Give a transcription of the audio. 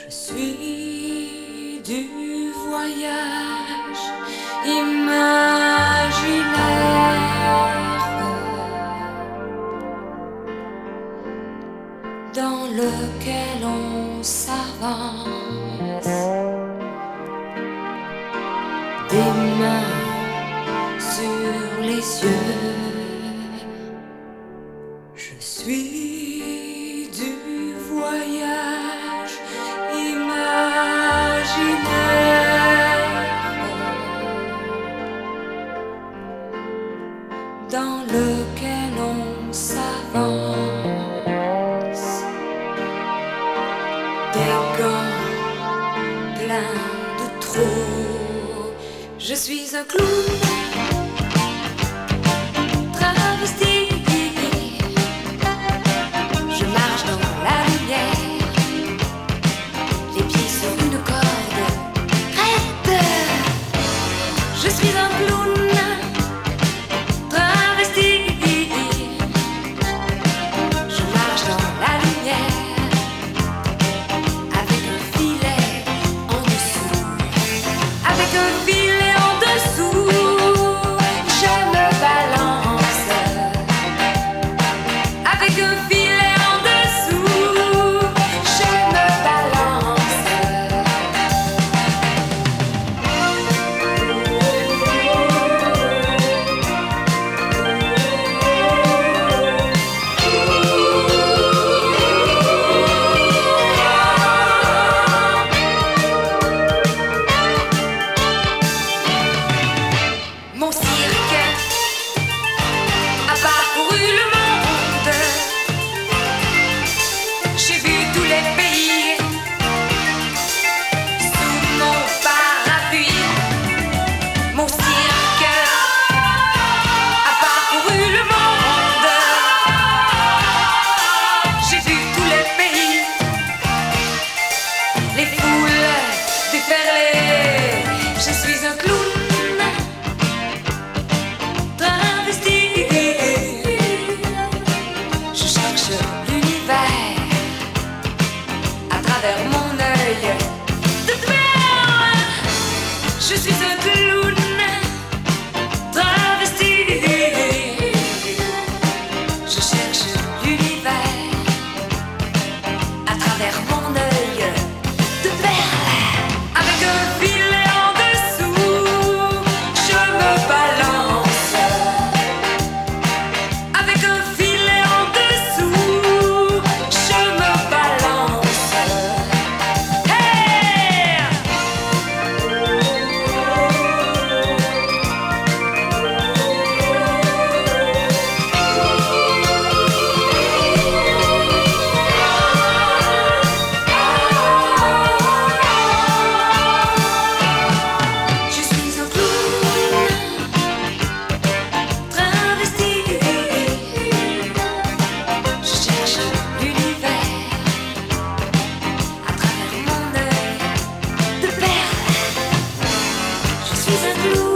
Je suis du voyage imaginaire dans lequel on s'avance, des mains sur les yeux. Je suis du voyage imaginaire dans lequel on s'avance, des gants pleins de trous. Je suis un clown travesti. Je marche dans la lumière, les pieds sur une corde raide. Je suis un clown travesti. Je marche dans la lumière avec un filet en dessous. Avec un filet en dessous, je me balance. Avec un filet en dessous, je me balance. Mon cirque a parcouru le monde. J'ai vu tous les pays sous mon parapluie. Mon cirque a parcouru le monde. J'ai vu tous les pays, les foules déferler. Je suis un clown travesti. Je cherche l'univers à travers mon œil de verre. Je suis un clown travesti. Je cherche l'univers à travers mon œil de verre. Avec un filet en dessous, je me balance. Avec un filet en dessous, je me balance. Hey! Je suis un clown travesti. Je cherche l'univers à travers mon œil de perle. Je suis un clown